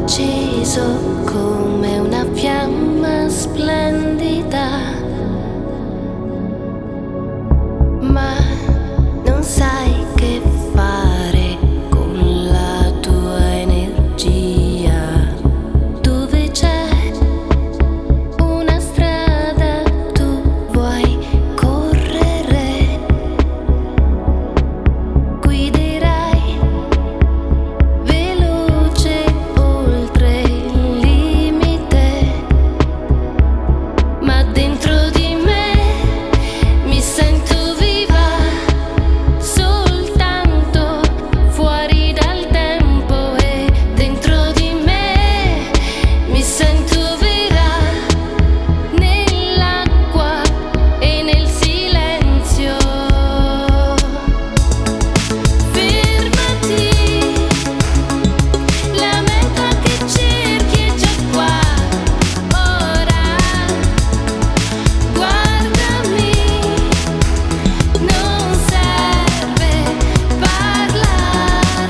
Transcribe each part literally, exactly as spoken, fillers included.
acceso come una fiamma splendida, ma non sai che fare con la tua energia. Dove c'è una strada tu vuoi correre, guiderai veloce oltre il limite, ma dentro di me mi sento viva, soltanto fuori dal tempo, e dentro di me mi sento vera, nell'acqua e nel silenzio. Fermati, la meta che cerchi è già qua, ora guardami, non serve parlare.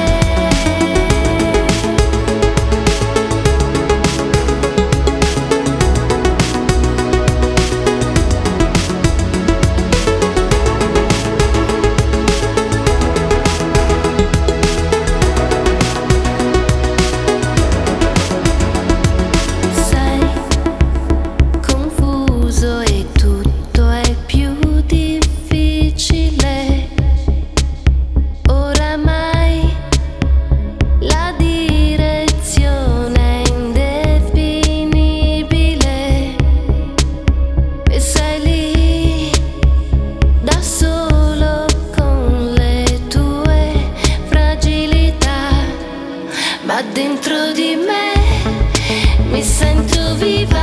Sei confuso e tutto è più difficile. Oramai la direzione è indefinibile e sei lì da solo con le tue fragilità, ma dentro di me mi sento viva,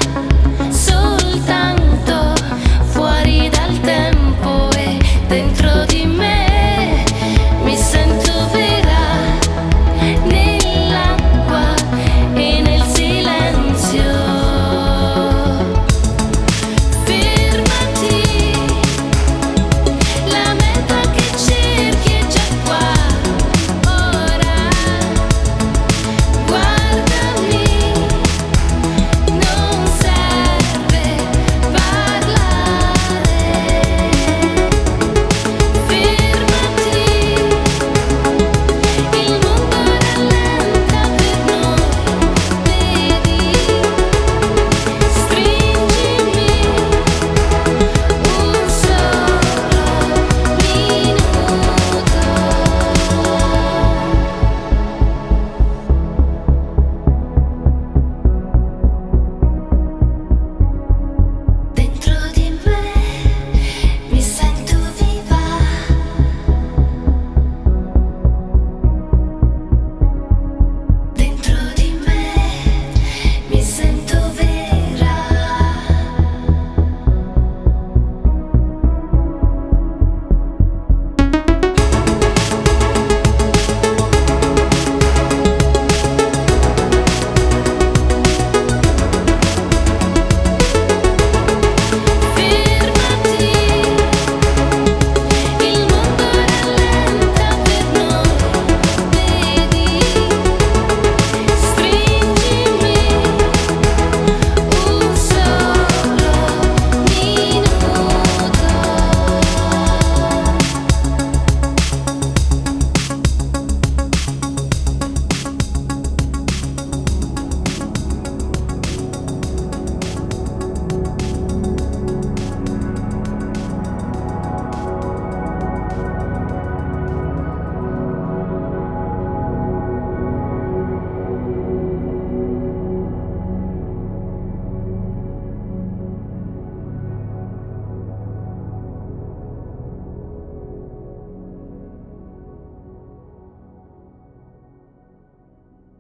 soltanto fuori dal tempo, e dentro